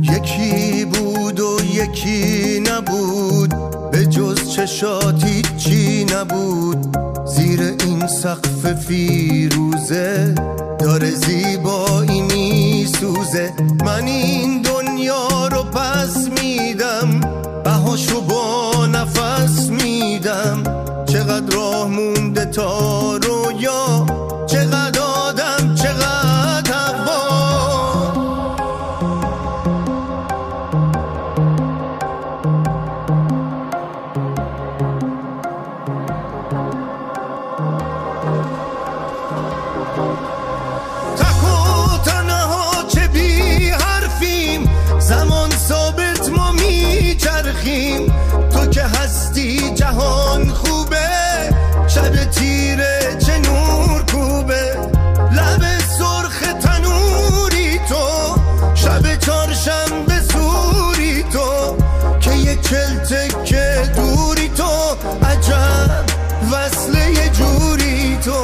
یکی بود و یکی نبود، به جز چشات هیچی نبود. زیر این سقف فیروزه داره زیبایی میسوزه. من این دنیا رو پس میدم، بهاشو با نفس میدم. چقدر راه مونده تا رویا، چقدر آدم چقدر هوا. تک و تنها چه بی حرفیم، زمان ثابت ما میچرخیم. تو که هستی جهان خوبه، شب تیره چه نور کوبه. لب سرخ تنوری تو، شب چهارشنبه سوری تو، که یک چل تکه دوری تو. عجب وصله یه جوری تو.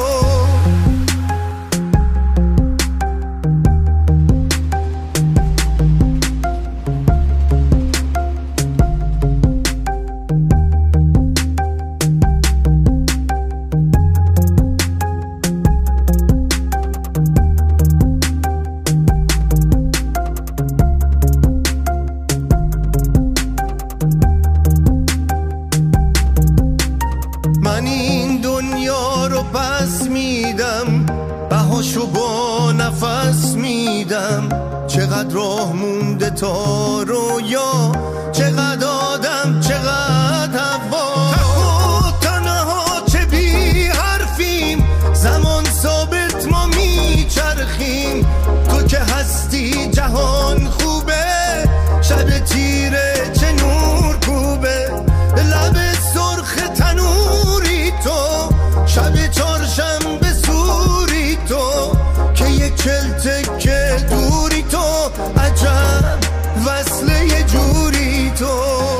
من این دنیا رو پس میدم، بهاشو با نفس میدم. چقدر راه مونده تا رویا، چقدر آدم چقدر هوا. تک و تنها چه بی حرفیم، زمان ثابت ما میچرخیم. تو که هستی جهان خوبه، شب تیره چه نور کوبه. لب سرخ تنوری تو، شب چهارشنبه سوری تو، که یک چل تکه دوری تو. عجب وصله یه جوری تو.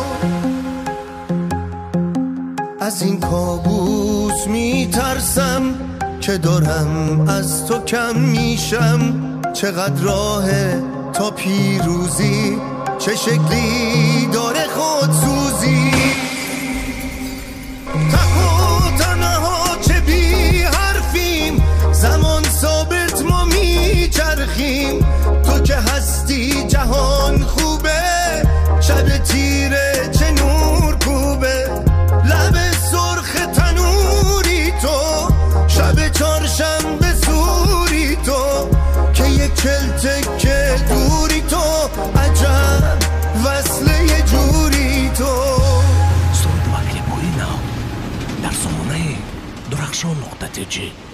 از این کابوس میترسم که دارم از تو کم میشم. چقدر راهه تا پیروزی، چه شکلی داره خودسوزی. تک و تنها چه بی حرفیم، زمان ثابت ما میچرخیم. تو که هستی جهان خوبه، شب تیره چه نور کوبه. لب سرخ تنوری تو، شب چهارشنبه سوری تو، که یک چل تکه دوری تو. عجب وصله یه جوری تو. سرود وکیل پورینا در سامانه درخشان نقطه جی.